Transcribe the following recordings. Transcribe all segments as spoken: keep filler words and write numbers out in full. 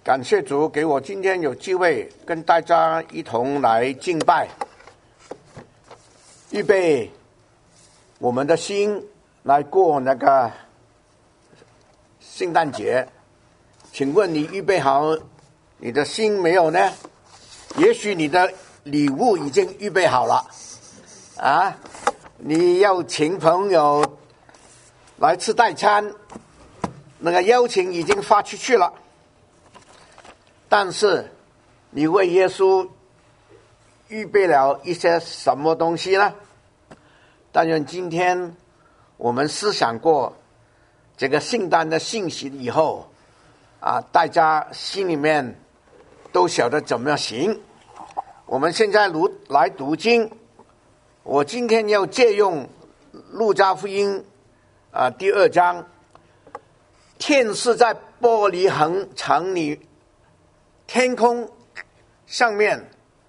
感谢主给我今天有机会跟大家一同来敬拜，预备我们的心来过那个圣诞节。请问你预备好你的心没有呢？也许你的礼物已经预备好了啊，你要请朋友来吃代餐，那个邀请已经发出去了，但是你为耶稣预备了一些什么东西呢？但愿今天我们思想过这个圣诞的信息以后啊，大家心里面都晓得怎么样行。我们现在读来读经，我今天要借用路加福音啊第二章，天使在伯利恒城里天空上面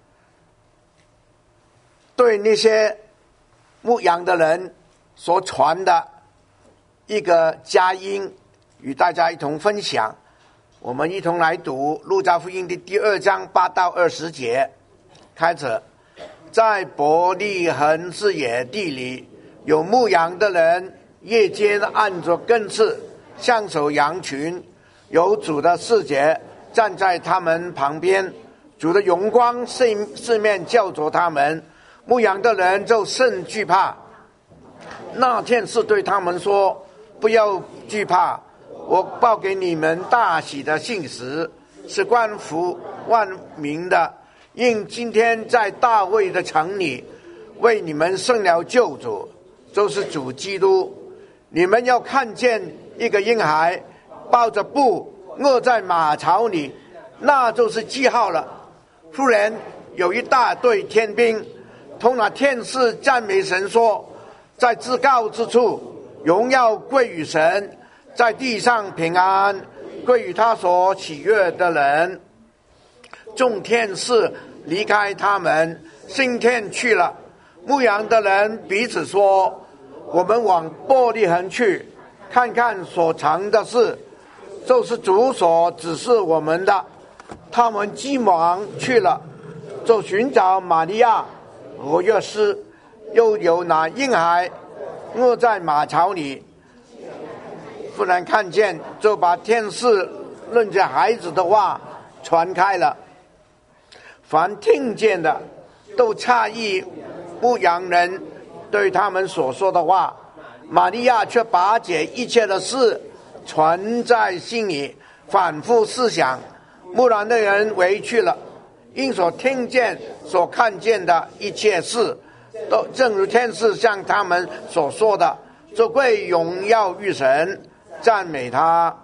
对那些牧羊的人所传的一个佳音，与大家一同分享。我们一同来读路加福音的第二章八到二十节。开始，在伯利恒之野地里，有牧羊的人夜间按着更次向守羊群，有主的使者站在他们旁边，主的荣光四四面照着他们，牧羊的人就甚惧怕。那天是对他们说，不要惧怕，我报给你们大喜的信实，是关乎万民的，因今天在大卫的城里为你们生了救主，就是主基督。你们要看见一个婴孩抱着布卧在马槽里，那就是记号了。忽然有一大队天兵同那天使赞美神说，在至高之处荣耀归于神，在地上平安归于他所喜悦的人。众天使离开他们，升天去了。牧羊的人彼此说，我们往伯利恒去，看看所藏的事，就是主所指示我们的。他们急忙去了，就寻找玛利亚和约瑟，又有那婴孩卧在马槽里。忽然看见，就把天使论着孩子的话传开了。凡听见的都诧异牧羊人对他们所说的话，玛利亚却把这一切的事存在心里，反复思想。牧羊的人回去了，因所听见所看见的一切事都正如天使向他们所说的，就归荣耀于神，赞美他。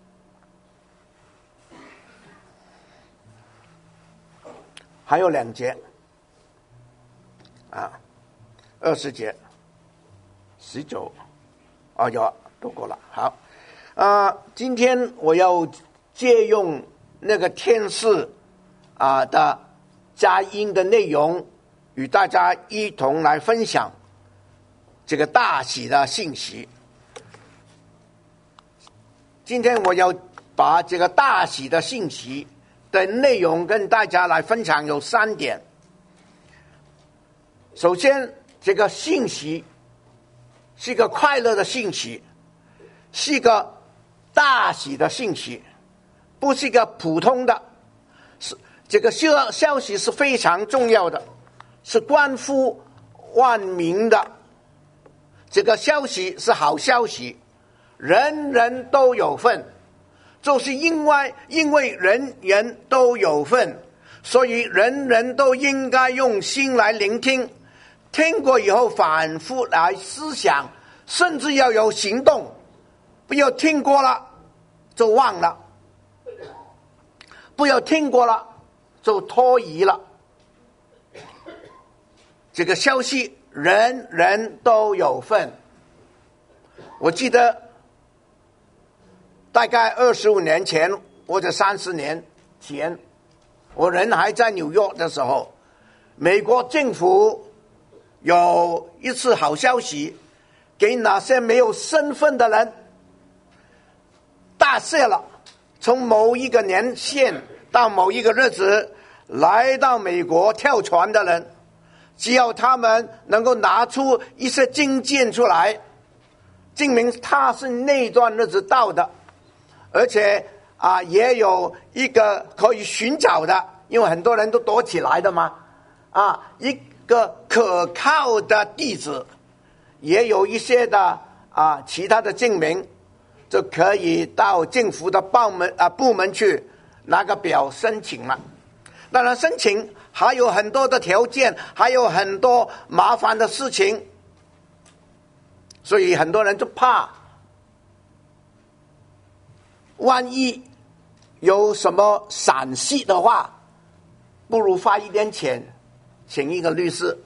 还有两节啊，二十节十九啊，有都过了。好啊，今天我要借用那个天使啊的佳音的内容，与大家一同来分享这个大喜的信息。今天我要把这个大喜的信息的内容跟大家来分享，有三点。首先，这个信息是一个快乐的信息，是一个大喜的信息，不是一个普通的。是这个消消息是非常重要的，是关乎万民的。这个消息是好消息，人人都有份。就是因为因为人人都有份，所以人人都应该用心来聆听，听过以后反复来思想，甚至要有行动，不要听过了就忘了，不要听过了就拖移了。这个消息人人都有份。我记得大概二十五年前或者三十年前，我人还在纽约的时候，美国政府有一次好消息，给那些没有身份的人大赦了， 从某一个年限到某一个日子来到美国跳船的人，只要他们能够拿出一些经验出来，证明他是那段日子到的，而且啊也有一个可以寻找的，因为很多人都躲起来的嘛，啊一个可靠的地址，也有一些的啊其他的证明，就可以到政府的部门啊部门去拿个表申请了。当然申请还有很多的条件，还有很多麻烦的事情，所以很多人就怕万一有什么闪失的话，不如花一点钱请一个律师。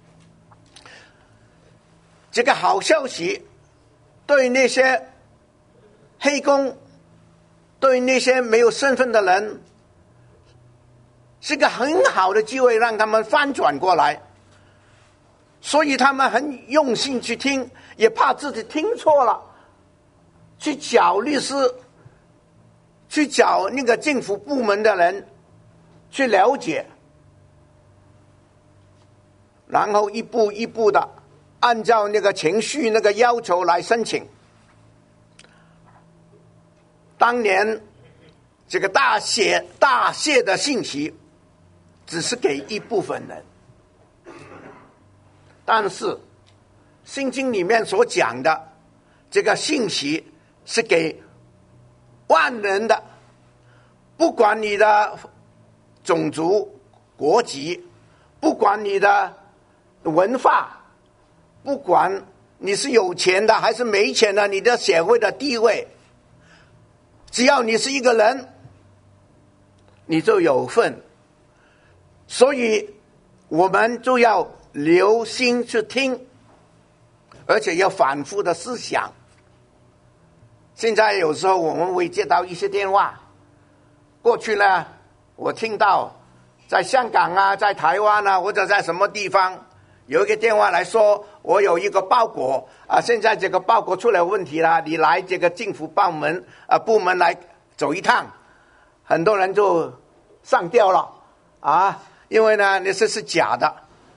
这个好消息对那些黑工，对那些没有身份的人，是个很好的机会，让他们翻转过来。所以他们很用心去听，也怕自己听错了，去找律师，去找那个政府部门的人去了解，然后一步一步的按照那个程序那个要求来申请。当年这个大写大写的信息只是给一部分人，但是圣经里面所讲的这个信息是给万人的，不管你的种族国籍，不管你的文化，不管你是有钱的还是没钱的，你的社会的地位，只要你是一个人，你就有份。所以我们就要留心去听，而且要反复的思想。现在有时候我们会接到一些电话，过去呢我听到在香港啊，在台湾啊，或者在什么地方有一个电话来说，我有一个包裹啊，现在这个包裹出了问题了，你来这个政府部门啊部门来走一趟。很多人就上吊了啊，因为呢那是是假的。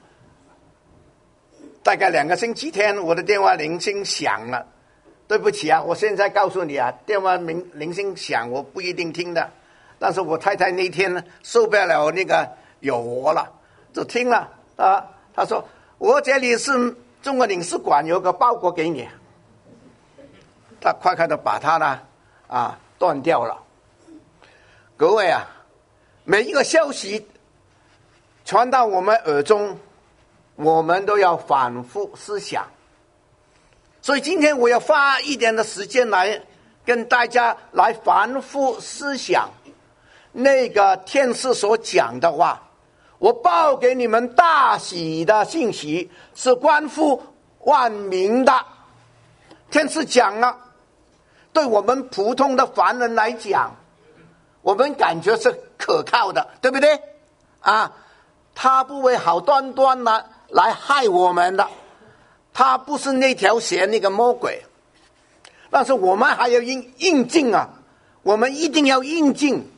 大概两个星期天，我的电话铃声响了，对不起啊，我现在告诉你啊，电话铃铃声响我不一定听的，但是我太太那天受不了那个有我了，就听了啊。她说我这里是中国领事馆，有个包裹给你，她快快的把它呢啊断掉了。各位啊，每一个消息传到我们耳中，我们都要反复思想。所以今天我要花一点的时间来跟大家来反复思想那个天使所讲的话。我报给你们大喜的信息，是关乎万民的。天使讲了，对我们普通的凡人来讲，我们感觉是可靠的，对不对啊？他不会好端端的来害我们的，他不是那条蛇那个魔鬼。但是我们还要应应尽啊，我们一定要应尽。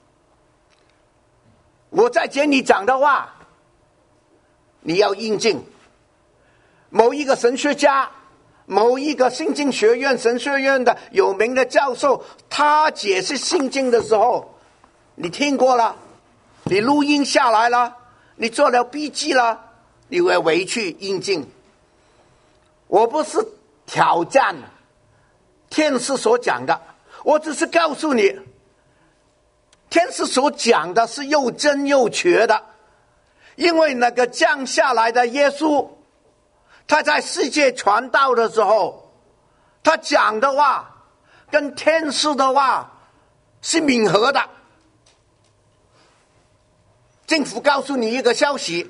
我在这里讲的话，你要应尽。某一个神学家，某一个圣经学院神学院的有名的教授，他解释圣经的时候，你听过了，你录音下来了，你做了笔记了，你会回去应尽。我不是挑战天使所讲的，我只是告诉你，天使所讲的是又真又确的。因为那个降下来的耶稣，他在世界传道的时候，他讲的话跟天使的话是吻合的。政府告诉你一个消息，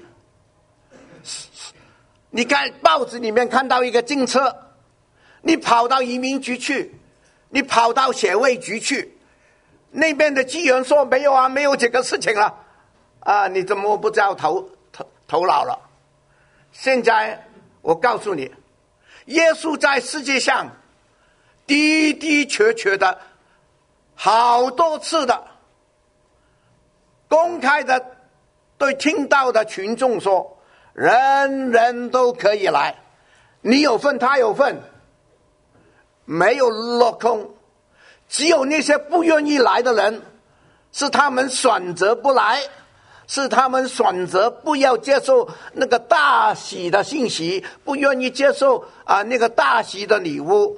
你看报纸里面看到一个政策，你跑到移民局去，你跑到社会局去，那边的职员说没有啊，没有这个事情了啊，你怎么不知道头头头脑了？现在我告诉你，耶稣在世界上的的确确的好多次的公开的对听到的群众说，人人都可以来，你有份他有份，没有落空。只有那些不愿意来的人，是他们选择不来，是他们选择不要接受那个大喜的信息，不愿意接受啊那个大喜的礼物。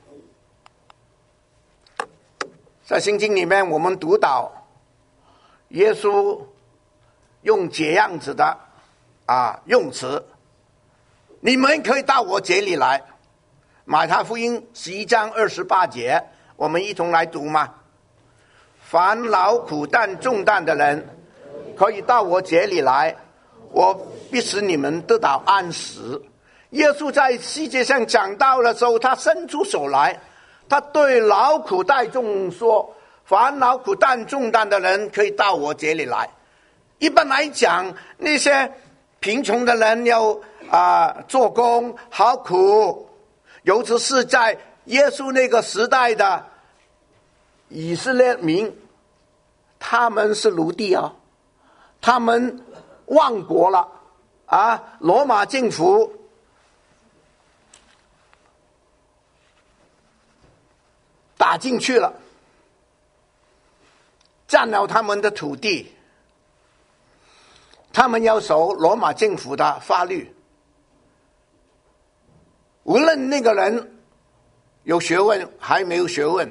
在圣经里面我们读到耶稣用这样子的啊用词，你们可以到我这里来。马太福音十一章二十八节，我们一同来读嘛。凡劳苦担重担的人，可以到我这里来，我必使你们得到安息。耶稣在世界上讲道的时候，他伸出手来，他对劳苦大众说，凡劳苦担重担的人可以到我这里来。一般来讲，那些贫穷的人要啊、呃、做工好苦，尤其是在耶稣那个时代的以色列民，他们是奴隶啊，他们亡国了啊，罗马政府打进去了，占了他们的土地，他们要守罗马政府的法律。无论那个人有学问还没有学问，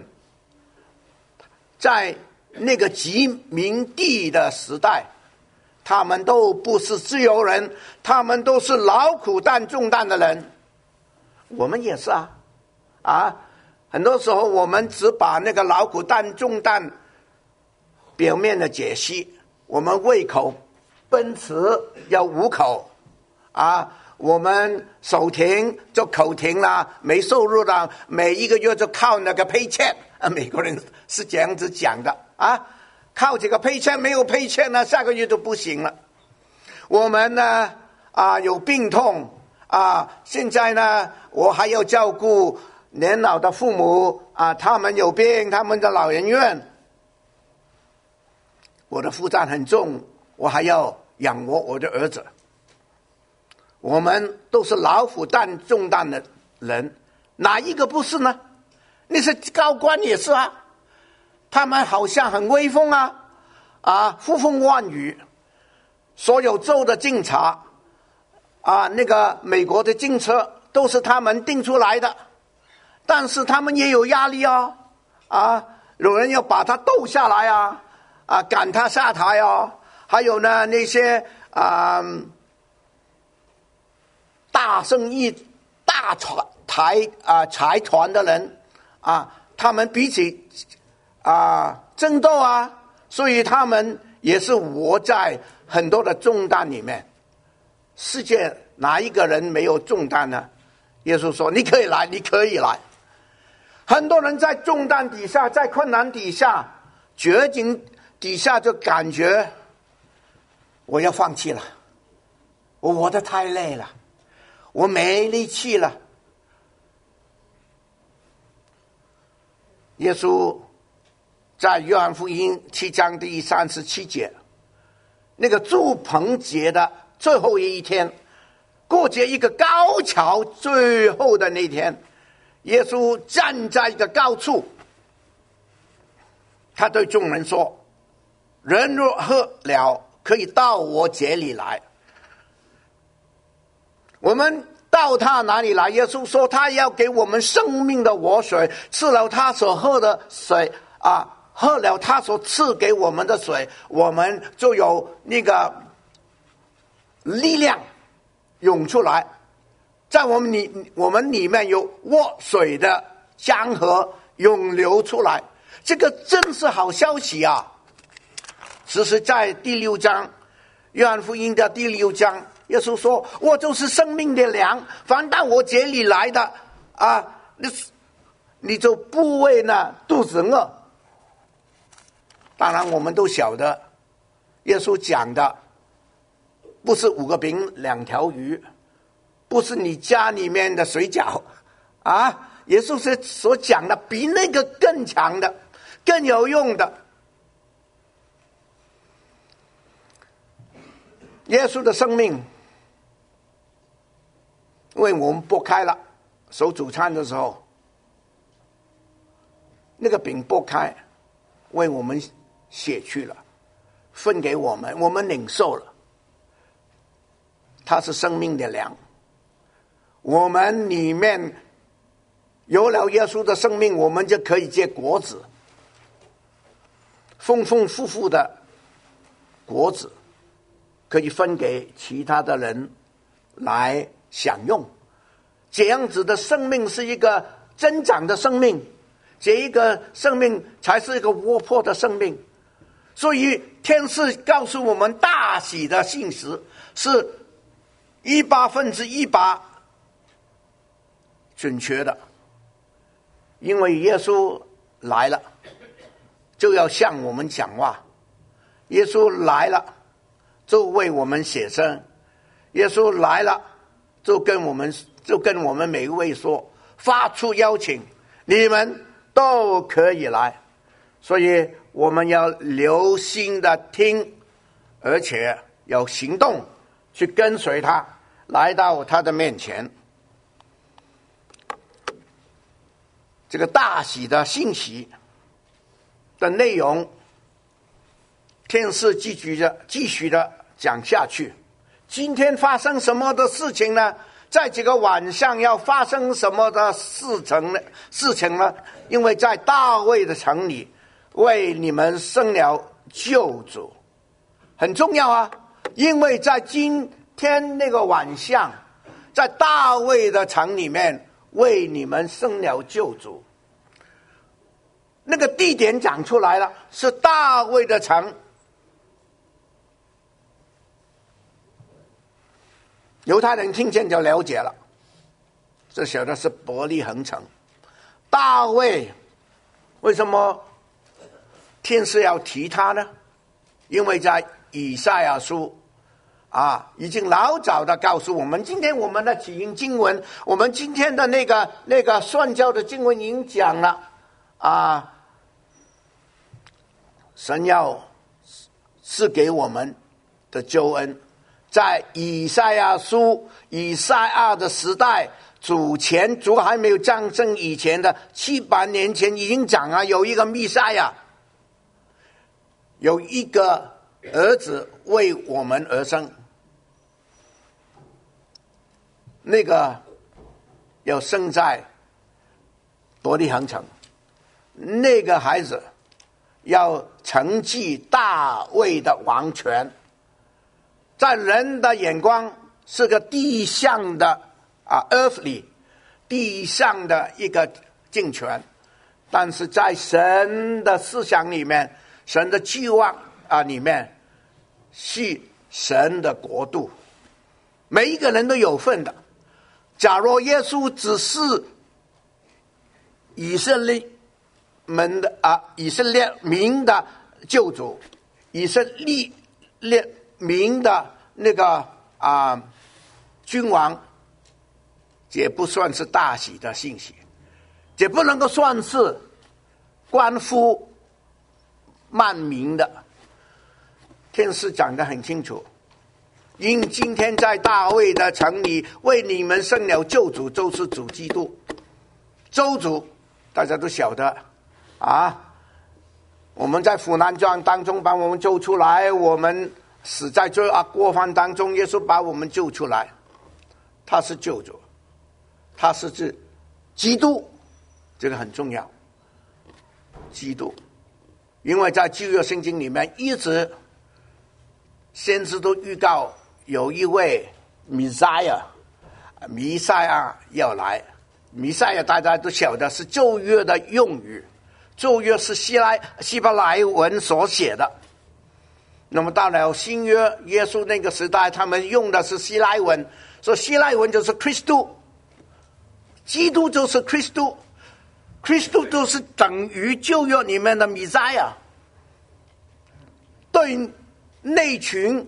在那个殖民地的时代，他们都不是自由人，他们都是劳苦担重担的人。我们也是啊啊！很多时候我们只把那个劳苦担重担表面的解析，我们胃口奔驰要五口啊，我们手停就口停了，没收入了，每一个月就靠那个paycheck啊，美国人是这样子讲的啊，靠这个paycheck，没有paycheck呢，下个月就不行了。我们呢啊有病痛啊，现在呢我还要照顾年老的父母啊，他们有病，他们的老人院，我的负担很重，我还要养活我的儿子。我们都是劳苦担重担的人，哪一个不是呢？那些高官也是啊，他们好像很威风啊，啊，呼风唤雨，所有州的警察啊，那个美国的政策都是他们定出来的，但是他们也有压力啊，啊，有人要把他斗下来啊，啊，赶他下台啊，还有呢那些啊。大生意、大财啊财团的人啊，他们彼此啊争斗啊，所以他们也是活在很多的重担里面。世界哪一个人没有重担呢？耶稣说：“你可以来，你可以来。”很多人在重担底下，在困难底下、绝境底下，就感觉我要放弃了，我活得太累了。我没力气了。耶稣在约翰福音七章第三十七节，那个住棚节的最后一天，过节一个高潮最后的那天，耶稣站在一个高处，他对众人说：“人若喝了，可以到我这里来。”我们到他哪里来？耶稣说他要给我们生命的活水，吃了他所喝的水啊，喝了他所赐给我们的水，我们就有那个力量涌出来，在我们里我们里面有活水的江河涌流出来，这个真是好消息啊！其实在第六章，约翰福音的第六章，耶稣说：“我就是生命的粮，凡到我这里来的啊，你你就不会呢肚子饿。”当然，我们都晓得，耶稣讲的不是五个饼两条鱼，不是你家里面的水饺啊，耶稣是所讲的比那个更强的， 更有用的。耶稣的生命为我们剥开了，守主餐的时候，那个饼剥开，为我们写去了，分给我们，我们领受了。它是生命的粮，我们里面有了耶稣的生命，我们就可以结果子，丰丰富富的果子，可以分给其他的人来享用。这样子的生命是一个增长的生命，这一个生命才是一个活泼的生命。所以天使告诉我们，大喜的信实是一百分之一百准确的，因为耶稣来了就要向我们讲话，耶稣来了就为我们写生，耶稣来了就跟我们就跟我们每一位说，发出邀请，你们都可以来。所以我们要留心的听，而且要行动去跟随他，来到他的面前。这个大喜的信息的内容，天使继续的继续的讲下去。今天发生什么的事情呢？在这个晚上要发生什么的事情呢？事情呢？因为在大卫的城里为你们生了救主，很重要啊！因为在今天那个晚上，在大卫的城里面为你们生了救主，那个地点讲出来了，是大卫的城。犹太人听见就了解了，这晓得是伯利恒城。大卫为什么天使要提他呢？因为在以赛亚书啊，已经老早的告诉我们，今天我们的起因经文，我们今天的那个那个宣教的经文已经讲了啊，神要赐给我们的救恩，在以赛亚书以赛亚的时代，主前主还没有降生以前的七百年前已经讲了，有一个弥赛亚，有一个儿子为我们而生，那个要生在伯利恒城，那个孩子要承继大卫的王权，在人的眼光是个地上的啊 earthly 地上的一个政权，但是在神的思想里面，神的计划啊里面是神的国度，每一个人都有份的。假如耶稣只是以色列们的啊以色列民的救主，以色列列民的那个啊君王，也不算是大喜的信息，也不能够算是关乎万民的。天使讲得很清楚，因今天在大卫的城里为你们生了救主，就是主基督。周主大家都晓得啊，我们在苦难状当中把我们救出来，我们死在罪恶过犯当中，耶稣把我们救出来，他是救主，他是指基督，这个很重要。基督，因为在旧约圣经里面一直先知都预告有一位弥赛亚，弥赛亚要来。弥赛亚大家都晓得是旧约的用语，旧约是希来希伯来文所写的。那么到了新约耶稣那个时代，他们用的是希来文，所以希来文就是 Christus， 基督就是 Christus， Christus 就是等于旧约里面的弥赛亚。对那群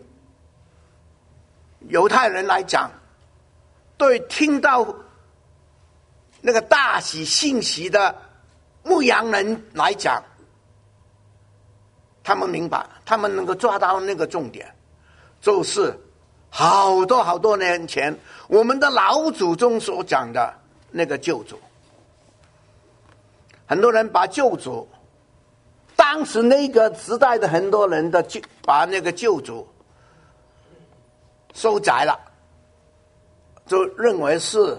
犹太人来讲，对听到那个大喜信息的牧羊人来讲， 他们明白，他们能够抓到那个重点，就是好多好多年前我们的老祖宗所讲的那个救主。很多人把救主，当时那个时代的很多人的把那个救主收窄了，就认为是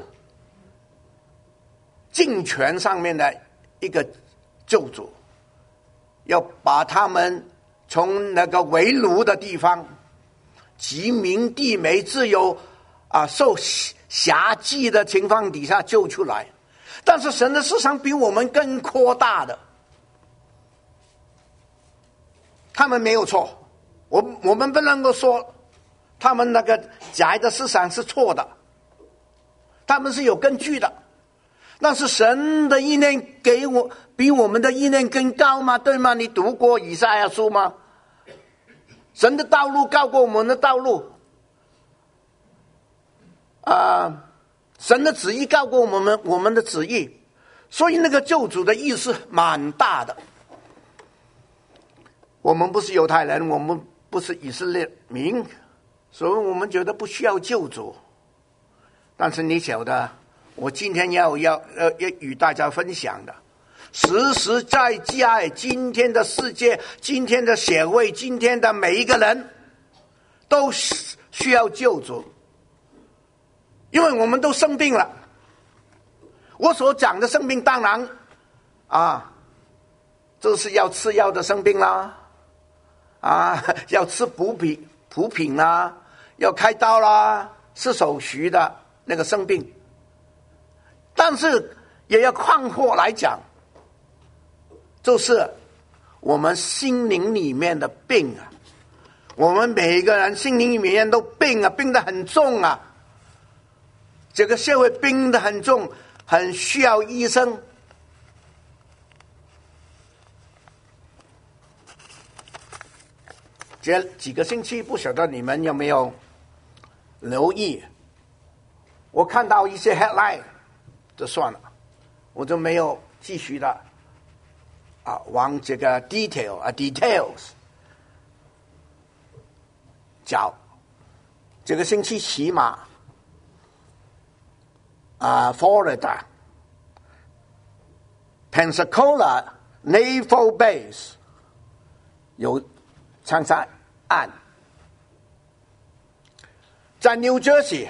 政权上面的一个救主，要把他们从那个为奴的地方，殖民地没自由啊，受辖制的情况底下救出来。但是神的思想比我们更扩大的，他们没有错，我我们不能够说他们那个假的思想是错的，他们是有根据的。但是神的意念给我比我们的意念更高吗？对吗？你读过以赛亚书吗？神的道路高过我们的道路啊、呃，神的旨意高过我们我们的旨意，所以那个救主的意思蛮大的。我们不是犹太人，我们不是以色列民，所以我们觉得不需要救主。但是你晓得，我今天要要呃要与大家分享的，实实在在今天的世界，今天的社会，今天的每一个人都需要救主，因为我们都生病了。我所讲的生病，当然啊，就是要吃药的生病啦，啊，要吃补品补品啦，要开刀啦，是手续的那个生病。但是也要宽阔来讲，就是我们心灵里面的病啊，我们每一个人心灵里面都病啊，病得很重啊，这个社会病得很重，很需要医生。这几个星期不晓得你们有没有留意，我看到一些 headline 就算了，我就没有继续的啊往这个 detail 啊 details 找。这个星期起码啊 Florida Pensacola Naval Base 有枪杀案，在 New Jersey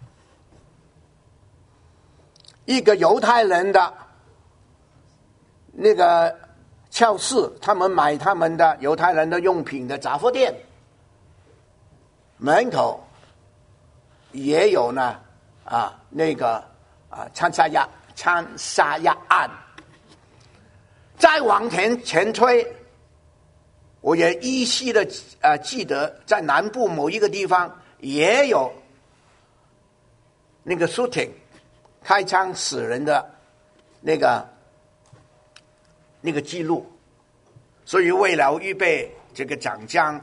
一个犹太人的那个超市，他们买他们的犹太人的用品的杂货店门口也有呢啊那个啊枪杀压枪杀压案。再往前前推，我也依稀的呃记得在南部某一个地方也有那个 shooting 开枪死人的那个那个记录。所以为了预备这个讲章，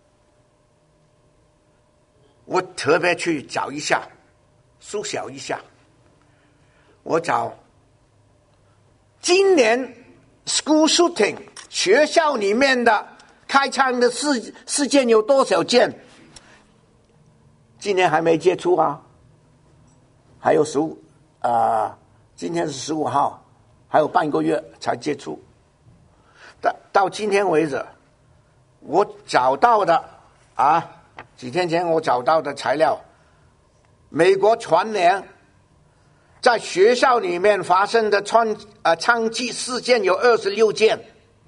我特别去找一下缩小一下，我找今年 school shooting 学校里面的开枪的事事件有多少件？今年还没接触啊，还有十五啊，今天是十五号，还有半个月才接触。到到今天为止，我找到的啊，几天前我找到的材料，美国全年在学校里面发生的枪啊枪击事件有二十六件。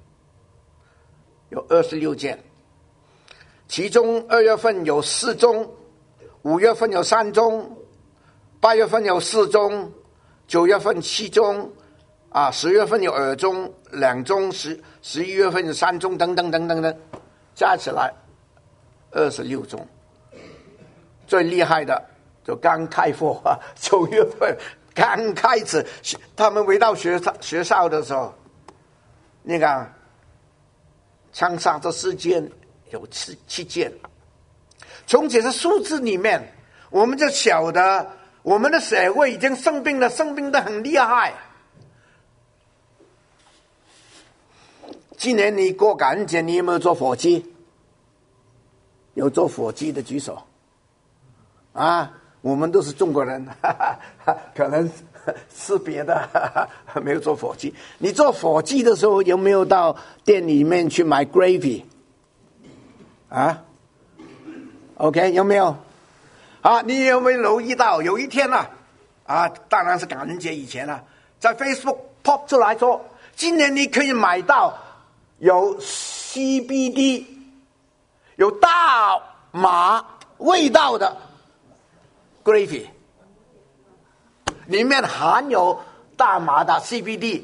有二十六件，其中二月份有四宗，五月份有三宗，八月份有四宗，九月份七宗，啊，十月份有二宗，两宗，十十一月份有三宗，等等等等等，加起来二十六宗。最厉害的就刚开播啊，九月份刚开始，他们回到学校学校的时候，那个枪杀的事件有七七件。从这些数字里面，我们就晓得我们的社会已经生病了，生病得很厉害。 今年你过感恩节，你有没有做火鸡？有做火鸡的举手。啊，我们都是中国人，哈哈哈，可能吃别的，哈哈，没有做火鸡。你做火鸡的时候，有没有到店里面去买 gravy？ 啊 ？OK， 有没有？啊，你有没有留意到有一天呢、啊？啊，当然是感恩节以前了、啊，在 Facebook pop 出来说，今年你可以买到有 C B D、有大麻味道的 gravy， 里面含有大麻的 C B D。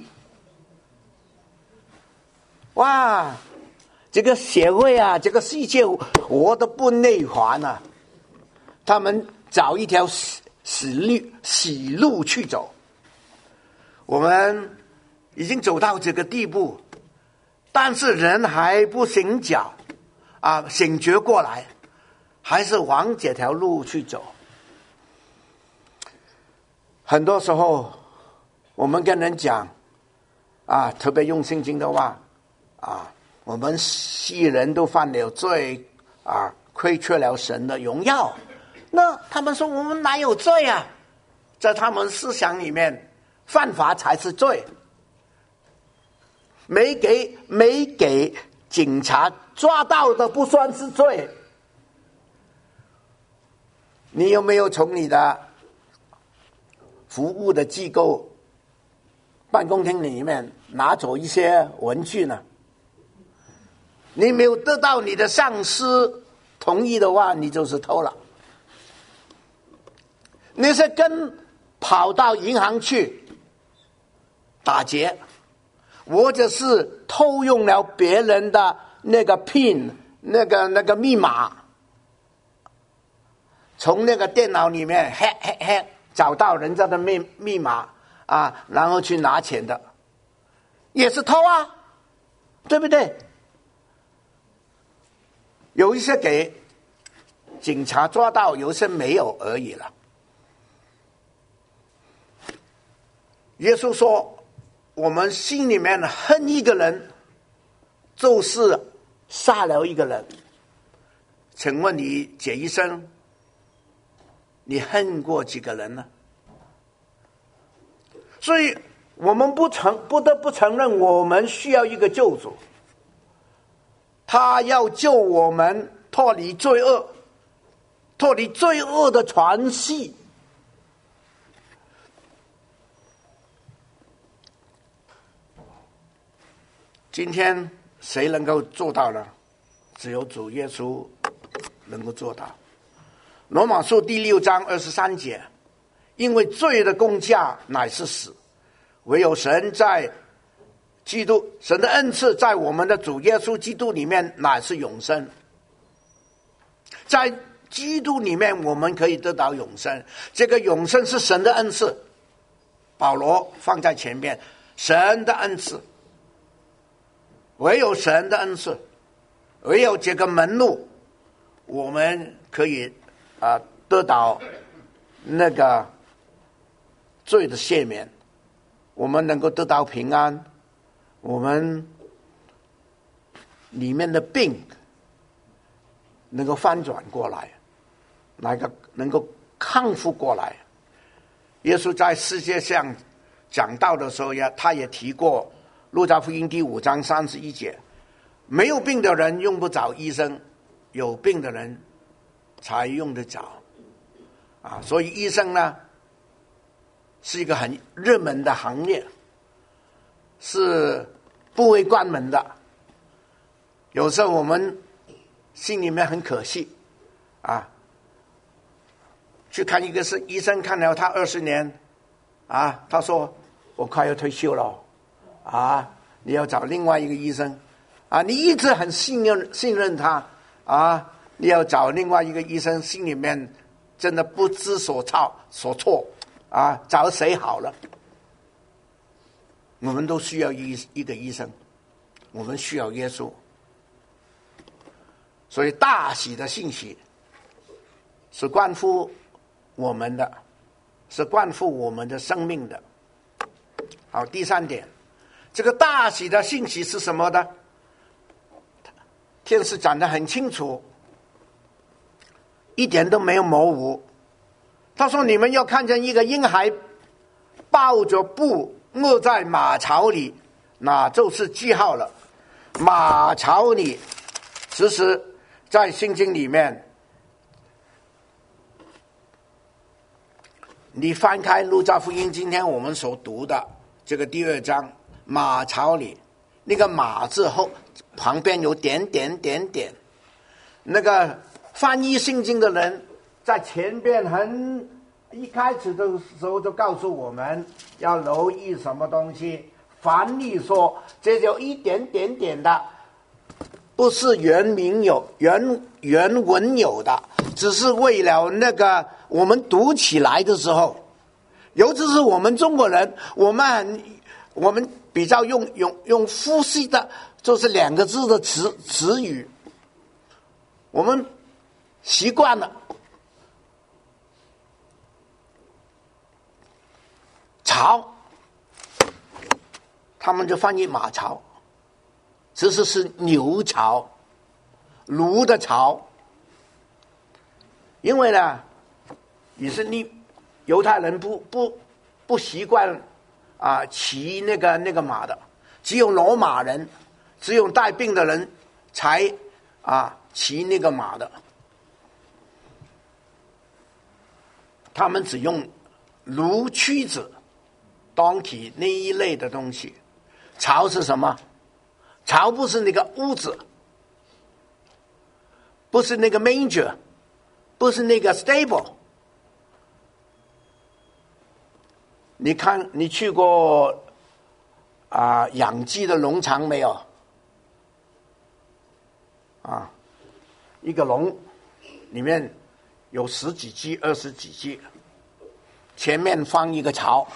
哇，这个协会啊，这个世界我都不内环啊。他们找一条死路死路去走，我们已经走到这个地步，但是人还不醒觉啊，醒觉过来，还是往这条路去走。很多时候，我们跟人讲啊，特别用圣经的话啊，我们世人都犯了罪啊，亏缺了神的荣耀。那他们说我们哪有罪啊？在他们思想里面，犯法才是罪。没给没给警察抓到的不算是罪。你有没有从你的服务的机构办公厅里面拿走一些文具呢？你没有得到你的上司同意的话，你就是偷了。你是跟跑到银行去打劫，或者是偷用了别人的那个 pin 那个那个密码，从那个电脑里面 hack hack hack 找到人家的密密码啊，然后去拿钱的，也是偷啊，对不对？有一些给警察抓到，有一些没有而已了。耶稣说，我们心里面恨一个人，就是杀了一个人。请问你这一生，你恨过几个人呢？所以我们不承不得不承认，我们需要一个救主，他要救我们脱离罪恶，脱离罪恶的传系。今天谁能够做到呢？只有主耶稣能够做到。罗马书第六章二十三节，因为罪的工价乃是死，唯有神在基督，神的恩赐在我们的主耶稣基督里面乃是永生。在基督里面我们可以得到永生，这个永生是神的恩赐，保罗放在前面，神的恩赐，唯有神的恩赐，唯有这个门路，我们可以啊得到那个罪的赦免，我们能够得到平安，我们里面的病能够翻转过来，那个能够康复过来。耶稣在世界上讲道的时候呀，他也提过路加福音第五章三十一节，没有病的人用不着医生，有病的人才用得着啊。所以医生呢是一个很热门的行业，是不会关门的。有时候我们心里面很可惜啊，去看一个是医生，看了他二十年啊，他说我快要退休了啊，你要找另外一个医生啊，你一直很信任信任他啊，你要找另外一个医生，心里面真的不知所措所措啊，找谁好了？我们都需要一一个医生，我们需要耶稣。所以大喜的信息是关乎我们的，是关乎我们的生命的。好，第三点，这个大喜的信息是什么呢？ 天使讲得很清楚，一点都没有模糊。他说你们要看见一个婴孩抱着布卧在马槽里，那就是记号了。马槽里其实在圣经里面，你翻开路加福音今天我们所读的这个第二章，马槽里那个马字后旁边有点点点点，那个翻译圣经的人在前边很一开始的时候就告诉我们要留意什么东西。翻译说这就一点点点的，不是原名有原原文有的，只是为了那个我们读起来的时候，尤其是我们中国人，我们很我们比较用用用复习的，就是两个字的词词语，我们习惯了。槽，他们就翻译马槽，其实是牛槽，驴的槽。因为呢，以色列犹太人不不不习惯啊骑那个那个马的，只有罗马人，只有带病的人才啊骑那个马的。他们只用驴驹子、donkey 那一类的东西。槽是什么？槽不是那个屋子，不是那个 manger， 不是那个 stable。你看，你去过啊、呃、养鸡的农场没有？啊，一个笼里面有十几鸡、二十几鸡，前面放一个槽。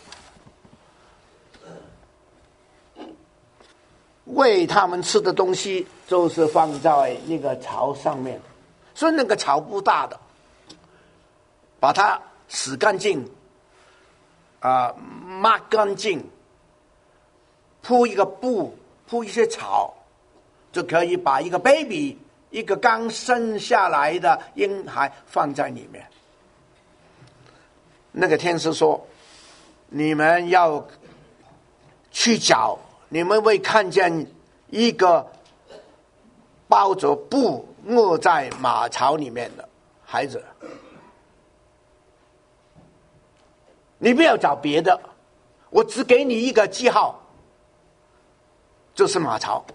喂他们吃的东西就是放在那个槽上面，所以那个槽不大的，把它洗干净，啊、呃，抹干净，铺一个布，铺一些草，就可以把一个 baby， 一个刚生下来的婴孩放在里面。那个天使说：“你们要去找。”你们会看见一个抱着布卧在马槽里面的孩子。你不要找别的，我只给你一个记号，就是马槽。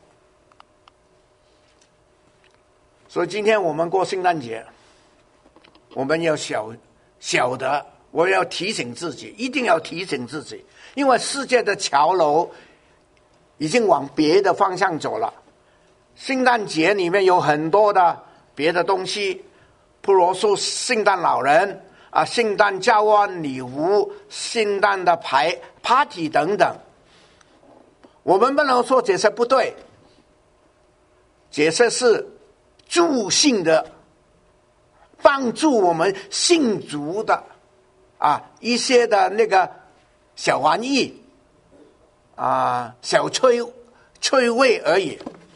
所以今天我们过圣诞节，我们要晓晓得，我要提醒自己，一定要提醒自己，因为世界的潮流已经往别的方向走了。圣诞节里面有很多的别的东西，譬如说圣诞老人啊，圣诞交换礼物，圣诞的排 party 等等。我们不能说这些不对，这些是助信的，帮助我们信主的啊一些的那个小玩意。啊，小趣趣味而已，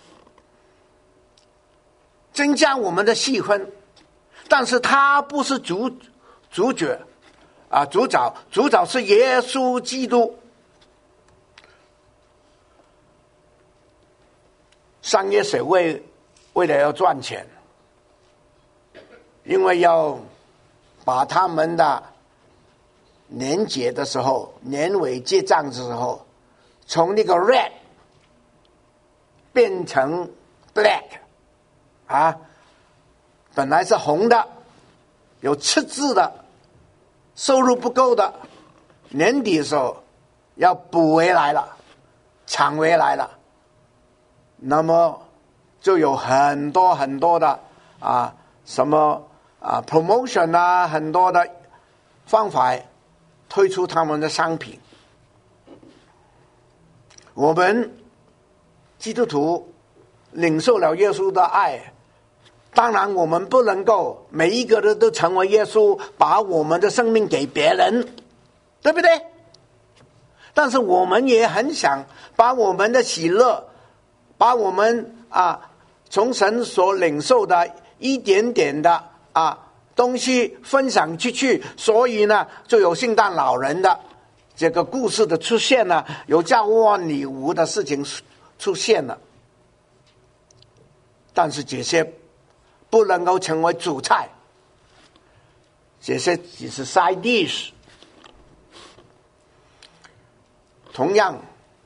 增加我们的气氛，但是它不是主主角啊，主角主角是耶稣基督。商业社会为了要赚钱，因为要把他们的年节的时候、年尾结账的时候，从那个 red 变成 black 啊，本来是红的，有赤字的，收入不够的，年底的时候要补回来了，抢回来了，那么就有很多很多的啊什么啊 promotion 啊，很多的方法推出他们的商品。我们基督徒领受了耶稣的爱，当然我们不能够每一个人都成为耶稣，把我们的生命给别人，对不对？但是我们也很想把我们的喜乐，把我们啊从神所领受的一点点的啊东西分享出去，所以呢，就有圣诞老人的这个故事的出现了，有叫万里无的事情出现了。但是这些不能够成为主菜，这些只是 side dish。同样，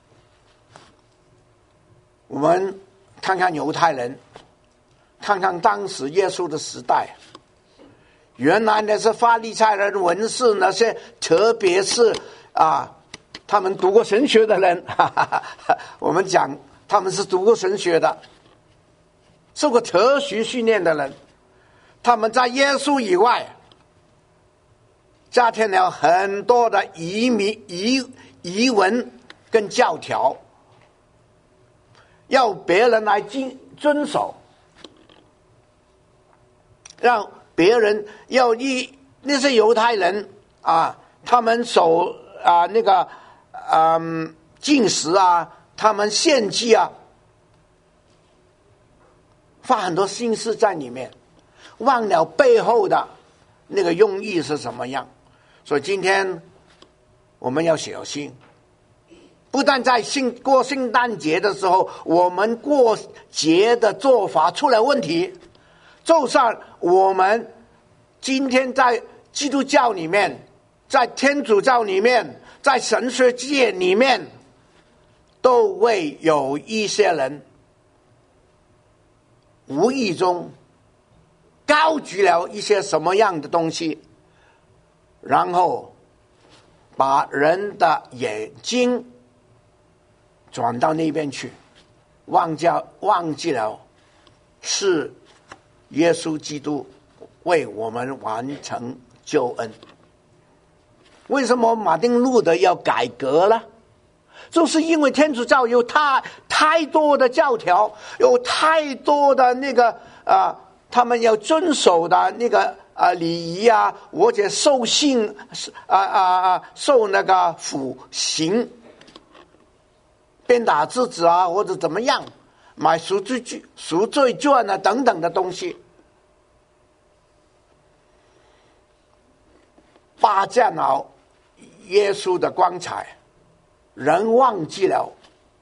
我们看看犹太人，看看当时耶稣的时代，原来那些法利赛人、文士，那些特别是啊，他们读过神学的人，哈哈哈，我们讲他们是读过神学的，受过哲学训练的人，他们在耶稣以外加添了很多的移民移遗文跟教条，要别人来遵守，让别人要一那些犹太人啊，他们守啊那个嗯禁食啊，他们献祭啊，花很多心思在里面，忘了背后的那个用意是什么样。所以今天我们要小心，不但在圣过圣诞节的时候，我们过节的做法出了问题，就算我们今天在基督教里面，在天主教里面，在神学界里面，都会有一些人无意中高举了一些什么样的东西，然后把人的眼睛转到那边去，忘记忘记了是耶稣基督为我们完成救恩。为什么马丁路德要改革呢？就是因为天主教有太太多的教条，有太多的那个啊、呃，他们要遵守的那个啊、呃、礼仪啊，或者受信啊啊啊受那个腐刑、鞭打制止啊，或者怎么样，买赎罪赎罪券啊等等的东西，霸占了耶稣的光彩，人忘记了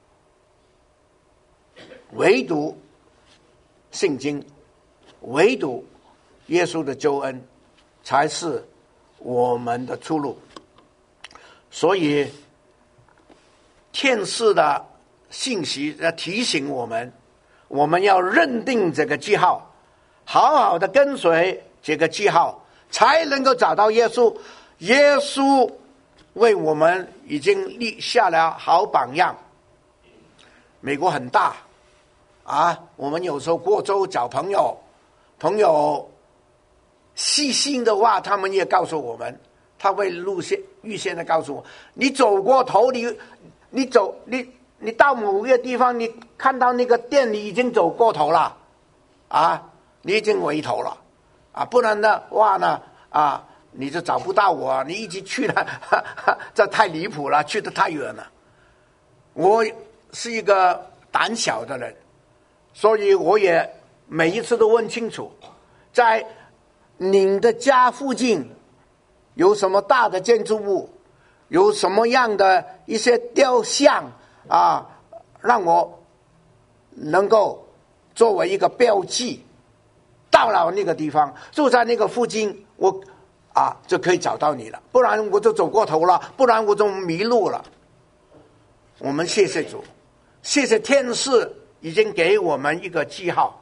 唯独圣经，唯独耶稣的救恩才是我们的出路。所以天使的信息要提醒我们，我们要认定这个记号，好好的跟随这个记号，才能够找到耶稣。耶稣为我们已经立下了好榜样。美国很大啊，我们有时候过州找朋友，朋友细心的话，他们也告诉我们，他会路线预先的告诉我，你走过头，你你走你你到某个地方，你看到那个店，你已经走过头了啊，你已经回头了啊，不然的话呢啊，你就找不到我，你一直去了，哈哈，这太离谱了，去得太远了。我是一个胆小的人，所以我也每一次都问清楚，在你的家附近有什么大的建筑物，有什么样的一些雕像啊，让我能够作为一个标记，到了那个地方，就在那个附近，我啊就可以找到你了，不然我就走过头了，不然我就迷路了。我们谢谢主，谢谢天使已经给我们一个记号，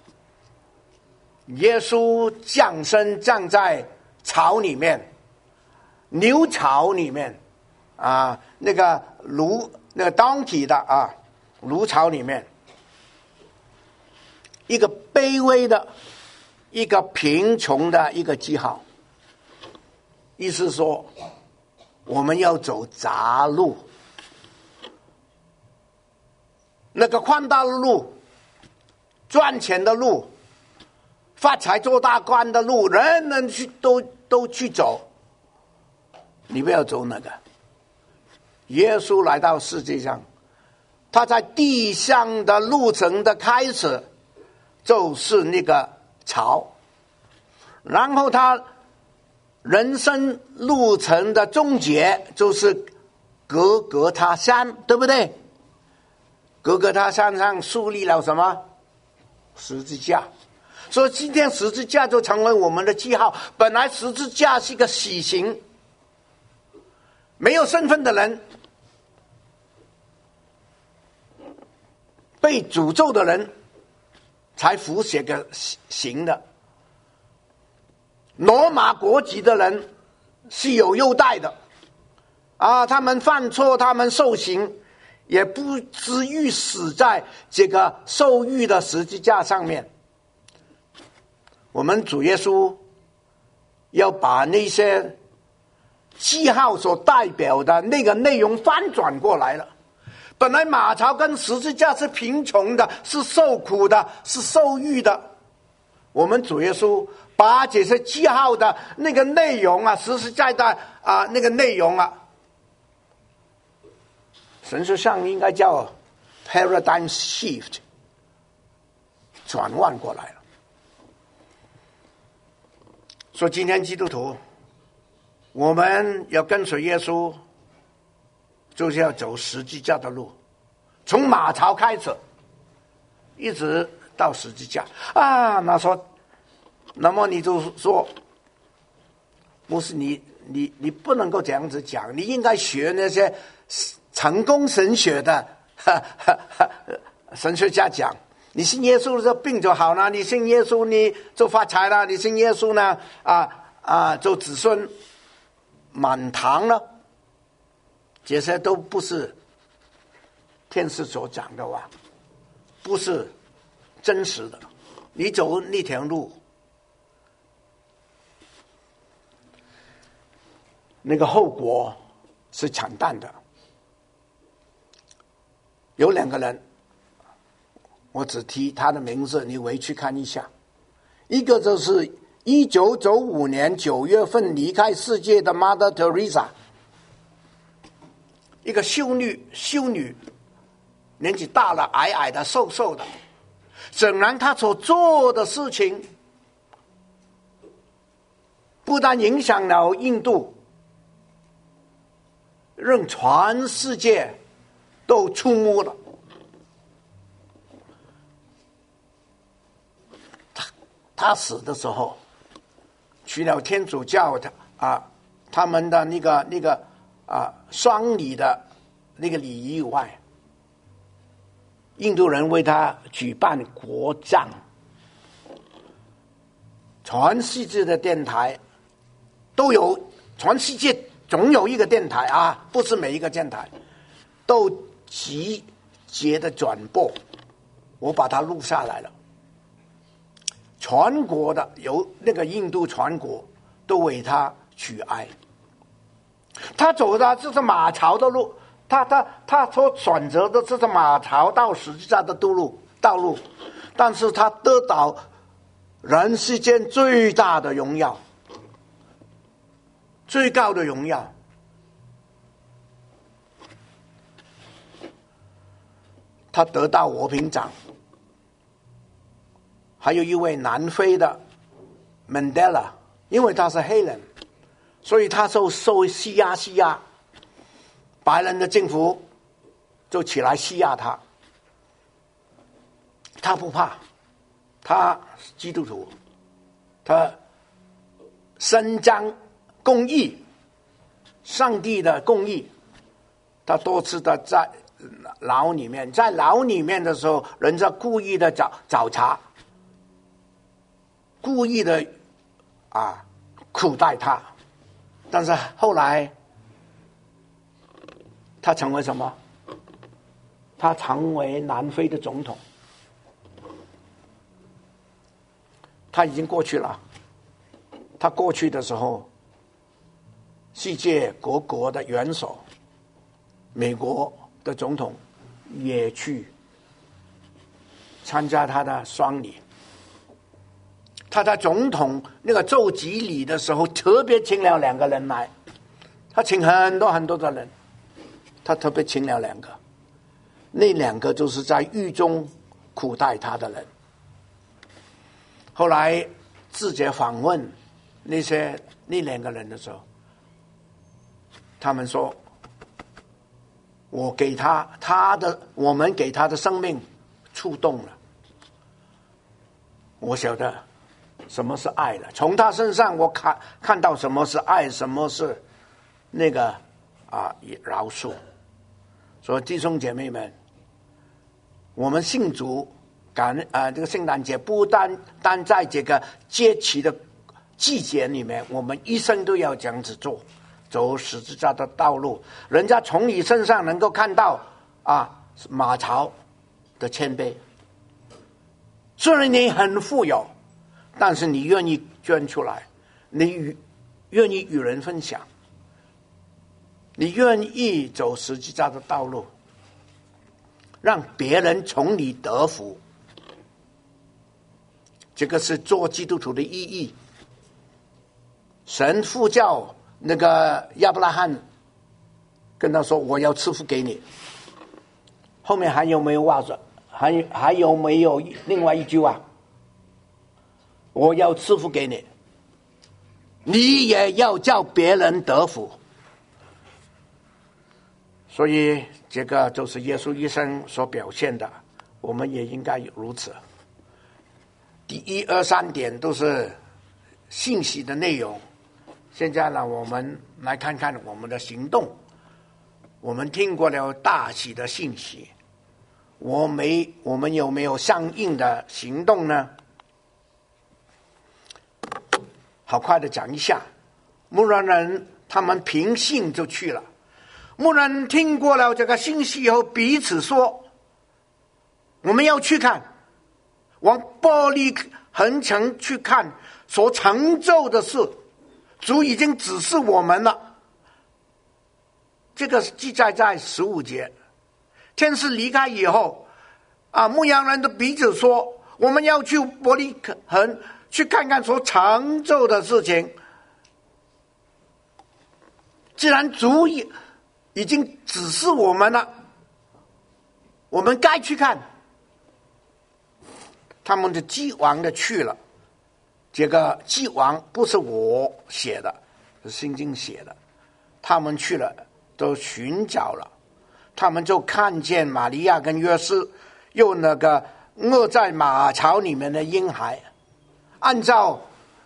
耶稣降生站在巢里面，牛巢里面啊，那个炉那个当体的啊炉巢里面，一个卑微的一个贫穷的一个记号，意思说我们要走杂路，那个宽大的路，赚钱的路，发财做大官的路，人人去都都去走，你不要走那个。耶稣来到世界上，他在地上的路程的开始就是那个草，然后他人生路程的终结就是格格他山，对不对？格格他山上树立了什么？十字架。所以今天十字架就成为我们的记号。本来十字架是一个死刑，没有身份的人，被诅咒的人才服写个刑的。罗马国籍的人是有优待的啊，他们犯错，他们受刑，也不至于死在这个受狱的十字架上面。我们主耶稣要把那些记号所代表的那个内容翻转过来了。本来马槽跟十字架是贫穷的，是受苦的，是受狱的。我们主耶稣把这些记号的那个内容啊，实实在在啊那个内容啊，神学上应该叫 paradigm shift， 转换过来了。所以今天基督徒，我们要跟随耶稣，就是要走十字架的路，从马槽开始，一直到十字架啊。那说，那么你就说，不是你你你不能够这样子讲，你应该学那些成功神学的哈哈哈神学家讲。你信耶稣的病就好了，你信耶稣你就发财了，你信耶稣呢啊啊就子孙满堂了，这些都不是天使所讲的话，不是真实的。你走那条路，那个后果是惨淡的。有两个人，我只提他的名字，你回去看一下。一个就是一九九五年九月份离开世界的 Mother Teresa， 一个修女，修女年纪大了，矮矮的，瘦瘦的。显然她所做的事情不但影响了印度，让全世界都触目了。他死的时候，除了天主教的啊，他们的那个那个啊丧礼的那个礼仪以外，印度人为他举办国葬，全世界的电台都有，全世界总有一个电台啊，不是每一个电台都集结的转播，我把它录下来了。全国的有那个印度全国都为他举哀。他走的这是马槽的路，他他他所选择的这是马槽到十字架的道路道路，但是他得到人世间最大的荣耀，最高的荣耀。他得到和平奖。还有一位南非的 Mandela， 因为他是黑人，所以他受受欺压欺压，白人的政府就起来欺压他，他不怕，他基督徒，他伸张公义，上帝的公义，他多次的在牢里面，在牢里面的时候，人家故意的找找茬。故意的啊苦待他，但是后来他成为什么？他成为南非的总统。他已经过去了。他过去的时候，世界各国的元首，美国的总统也去参加他的丧礼。他在总统那个奏集礼的时候，特别请了两个人来，他请很多很多的人，他特别请了两个，那两个就是在狱中苦待他的人， 后来自己访问那些那两个人的时候，他们说，我给他他的我们给他的生命触动了，我晓得什么是爱了，从他身上我看看到什么是爱，什么是那个啊饶恕。所以弟兄姐妹们，我们信主感恩啊，这个圣诞节不单单在这个节期的季节里面，我们一生都要这样子做，走十字架的道路。人家从你身上能够看到啊马槽的谦卑，虽然你很富有，但是你愿意捐出来，你与愿意与人分享，你愿意走十字架的道路，让别人从你得福。这个是做基督徒的意义。神呼叫那个亚伯拉罕，跟他说我要赐福给你。后面还有没有话说？还还有没有另外一句话？我要赐福给你，你也要叫别人得福。所以这个就是耶稣一生所表现的，我们也应该如此。第一二三点都是信息的内容，现在呢，我们来看看我们的行动。我们听过了大喜的信息，我没我们有没有相应的行动呢？好快的讲一下，牧人人他们凭信就去了。牧人听过了这个信息以后，彼此说：“我们要去看，往伯利恒城去看所成就的事，主已经指示我们了。”这个记载在十五节。天使离开以后，啊，牧羊人的彼此说：“我们要去伯利恒去看看所成就的事情。”既然主已已经指示我们了，我们该去看。他们就急忙的去了。这个急忙不是我写的，是圣经写的。他们去了，都寻找了，他们就看见玛利亚跟约瑟用那个卧在马槽里面的婴孩，按照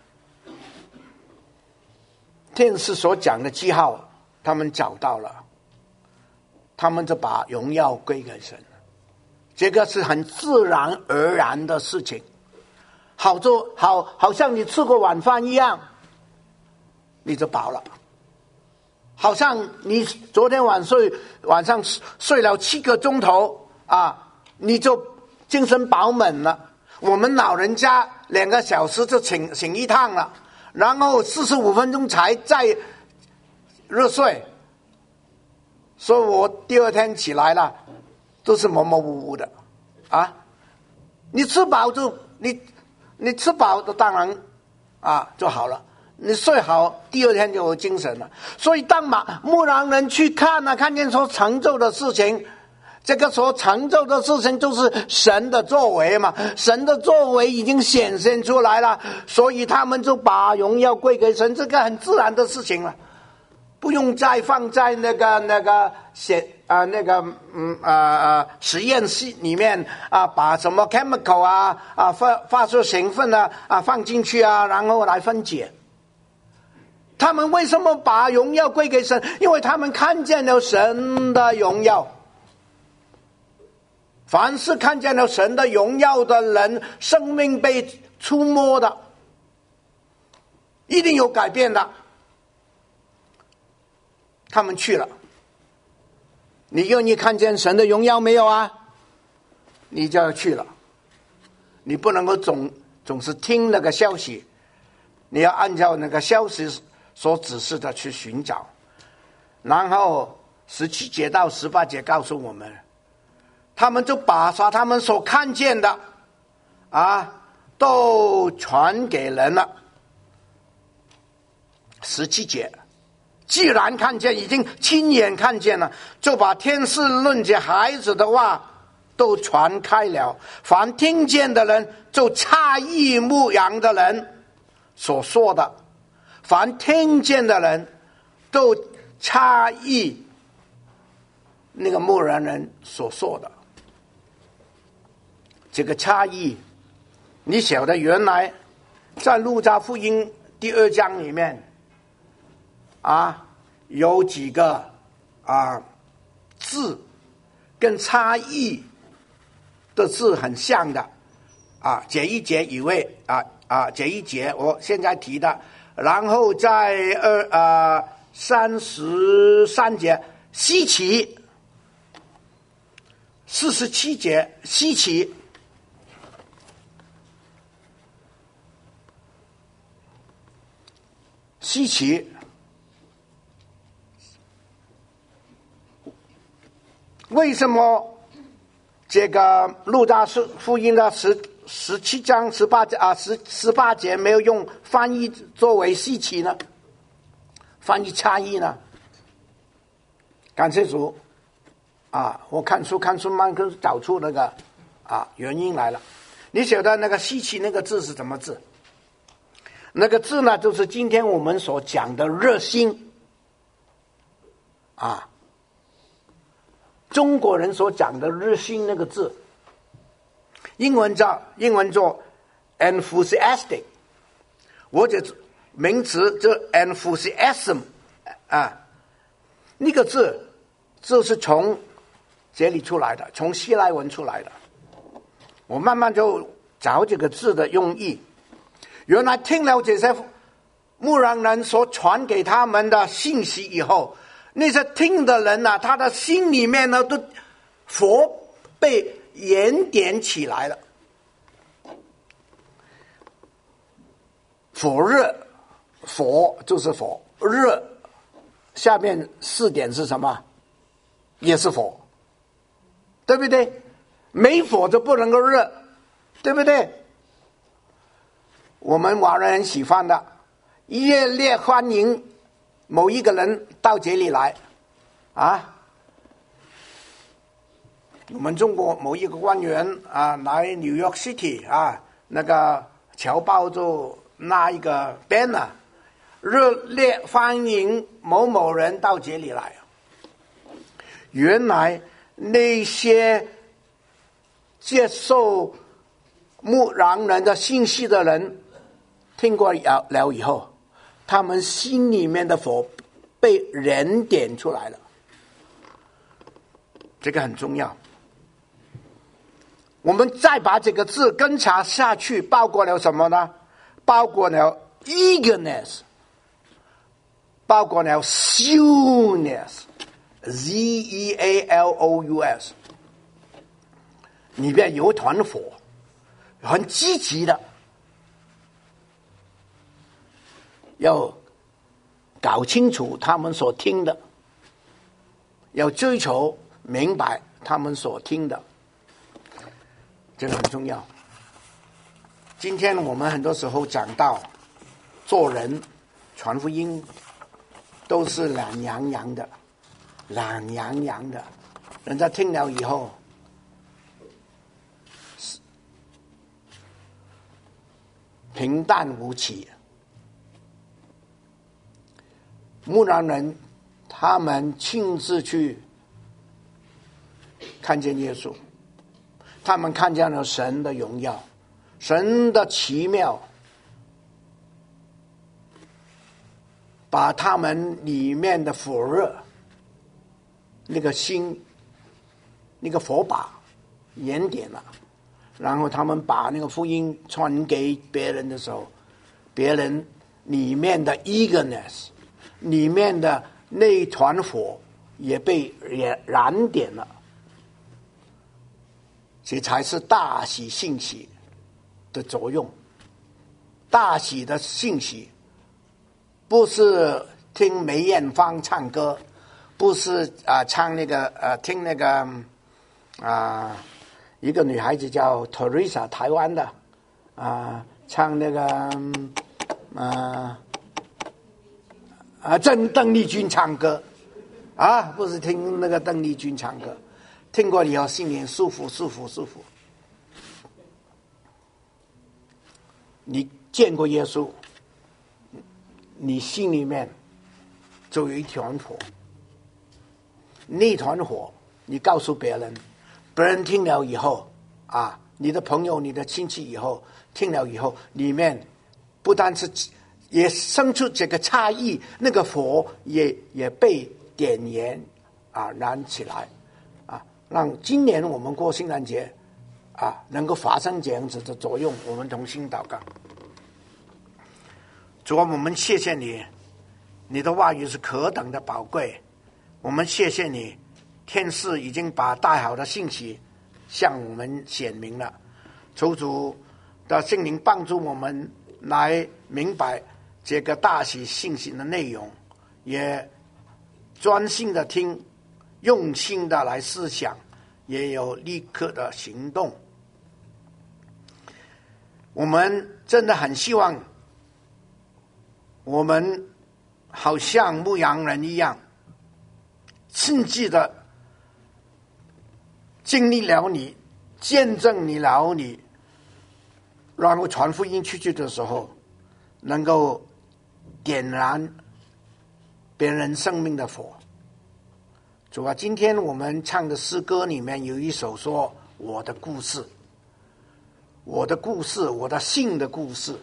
天使所讲的记号，他们找到了，他们就把荣耀归给神。这个是很自然而然的事情，好做好好像你吃过晚饭一样，你就饱了。好像你昨天晚睡晚上睡了七个钟头啊，你就精神饱满了。我们老人家两个小时就醒醒一趟了，然后四十五分钟才再入睡，所以我第二天起来了都是模模糊糊的啊。你吃饱就你你吃饱就当然啊就好了，你睡好第二天就有精神了。所以当马牧羊人去看啊，看见所成就的事情，这个所成就的事情就是神的作为嘛，神的作为已经显现出来了，所以他们就把荣耀归给神，这个很自然的事情了，不用再放在那个那个写啊、呃、那个嗯啊啊、呃、实验室里面啊，把什么 chemical 啊啊发发出成分啊啊放进去啊，然后来分解。他们为什么把荣耀归给神？因为他们看见了神的荣耀。凡是看见了神的荣耀的人，生命被触摸的，一定有改变的。他们去了，你愿意看见神的荣耀没有啊？你就要去了。你不能够总总是听那个消息，你要按照那个消息所指示的去寻找。然后十七节到十八节告诉我们，他们就把他们所看见的啊都传给人了。十七节，既然看见，已经亲眼看见了，就把天使论这孩子的话都传开了，凡听见的人就诧异牧羊的人所说的，凡听见的人都诧异那个牧羊人所说的。这个诧异，你晓得原来在路加福音第二章里面啊，有几个啊字跟差异的字很像的啊，这一节以为啊啊这一节我现在提的，然后在二啊三十三节稀奇，四十七节稀奇，稀奇。为什么这个路加福音的十十七章十八啊十十八节没有用翻译作为稀奇呢？翻译差异呢？感谢主啊！我看书看书慢慢找出那个啊原因来了。你晓得那个稀奇那个字是什么字？那个字呢，就是今天我们所讲的热心啊。中国人所讲的热心那个字，英文叫英文做 enthusiastic， 或者名词就 enthusiasm 啊，那个字就是从这里出来的，从希腊文出来的。我慢慢就找这个字的用意，原来听了这些牧羊人所传给他们的信息以后，那些听的人呢、啊，他的心里面呢，都火被燃点起来了。火热，火就是火，热下面四点是什么？也是火，对不对？没火就不能够热，对不对？我们华人很喜欢的，热烈欢迎某一个人到这里来啊！我们中国某一个官员啊，来 New York City 啊，那个侨报就拿一个 banner， 热烈欢迎某某人到这里来。原来那些接受牧羊人的信息的人，听过了以后，他们心里面的火被燃点出来了，这个很重要。我们再把这个字跟查下去，包括了什么呢？包括了 eagerness， 包括了 zealous， Z E A L O U S， 里面有一团火，很积极的，要搞清楚他们所听的，要追求明白他们所听的，这个很重要。今天我们很多时候讲到做人传福音都是懒洋洋的，懒洋洋的，人家听了以后平淡无奇。牧羊人他们亲自去看见耶稣，他们看见了神的荣耀，神的奇妙，把他们里面的火热那个心那个火把燃点了，然后他们把那个福音传给别人的时候，别人里面的 eagerness， 里面的那一团火也被燃点了，这才是大喜信息的作用。大喜的信息不是听梅艳芳唱歌，不是啊、呃、唱那个呃听那个啊、呃、一个女孩子叫 Teresa， 台湾的啊、呃、唱那个啊啊郑邓丽君唱歌啊，不是听那个邓丽君唱歌， 听过以后心里舒服舒服舒服。你见过耶稣，你心里面就有一团火，那团火你告诉别人，别人听了以后啊，你的朋友你的亲戚以后听了以后，里面不单是也生出这个差异，那个火也也被点燃啊，燃起来啊，让今年我们过圣诞节啊能够发生这样子的作用。我们同心祷告。主啊，我们谢谢你，你的话语是何等的宝贵。我们谢谢你，天使已经把大好的信息向我们显明了。求主的圣灵帮助我们来明白这个大喜信息的内容，也专心的听，用心的来思想，也有立刻的行动。我们真的很希望我们好像牧羊人一样，亲自的经历了你，见证你了你，然后传福音出去的时候，能够点燃别人生命的火。主啊，今天我们唱的诗歌里面有一首说我的故事，我的故事，我的信的故事。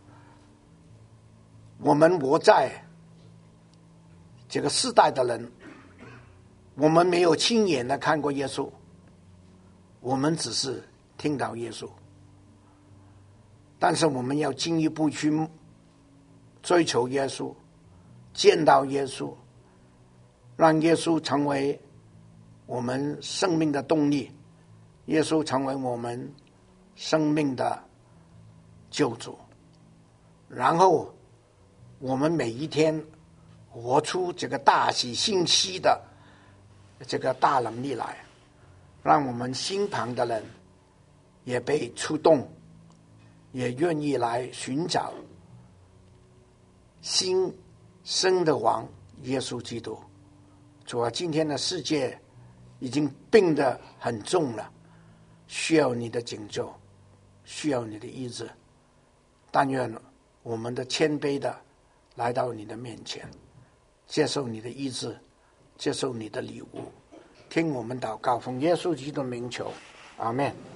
我们活在这个世代的人，我们没有亲眼的看过耶稣，我们只是听到耶稣，但是我们要进一步去追求耶稣，见到耶稣，让耶稣成为我们生命的动力，耶稣成为我们生命的救主，然后我们每一天活出这个大喜信息的这个大能力来，让我们心旁的人也被触动，也愿意来寻找新生的王耶稣基督。主啊，今天的世界已经病得很重了，需要你的拯救，需要你的医治。但愿我们的谦卑的来到你的面前，接受你的医治，接受你的礼物，听我们祷告，奉耶稣基督的名求，阿们。